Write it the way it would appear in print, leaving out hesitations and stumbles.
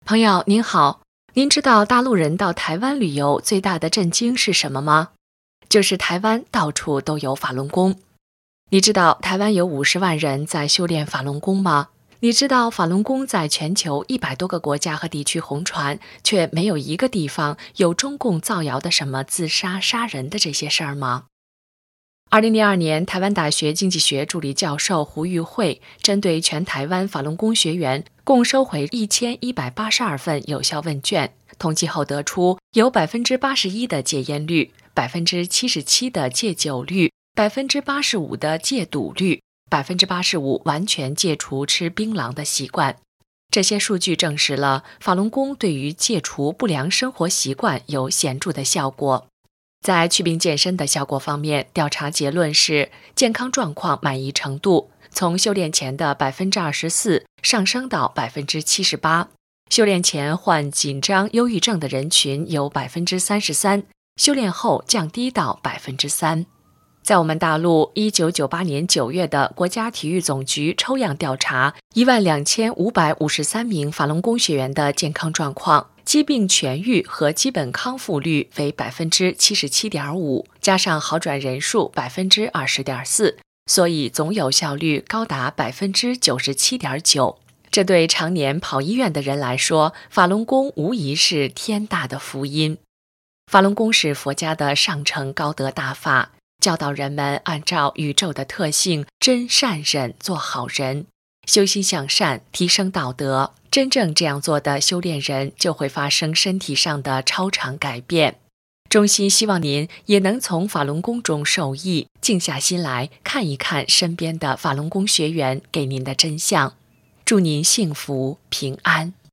朋友您好，您知道大陆人到台湾旅游最大的震惊是什么吗？就是台湾到处都有法轮功。你知道台湾有50万人在修炼法轮功吗？你知道法轮功在全球100多个国家和地区红传，却没有一个地方有中共造谣的什么自杀杀人的这些事儿吗？2002年，台湾大学经济学助理教授胡玉慧针对全台湾法轮功学员共收回1182份有效问卷，统计后得出有81%的戒烟率，77%的戒酒率，85%的戒赌率，85%完全戒除吃槟榔的习惯。这些数据证实了法轮功对于戒除不良生活习惯有显著的效果。在祛病健身的效果方面，调查结论是健康状况满意程度从修炼前的24%上升到78%，修炼前患紧张、忧郁症的人群有33%，修炼后降低到3%。在我们大陆1998年9月的国家体育总局抽样调查12553名法轮功学员的健康状况，疾病痊愈和基本康复率为77.5%，加上好转人数20.4%，所以总有效率高达97.9%。这对常年跑医院的人来说，法轮功无疑是天大的福音。法轮功是佛家的上乘高德大法，教导人们按照宇宙的特性真善忍做好人，修心向善，提升道德。真正这样做的修炼人就会发生身体上的超常改变。衷心希望您也能从法轮功中受益，静下心来看一看身边的法轮功学员给您的真相。祝您幸福平安。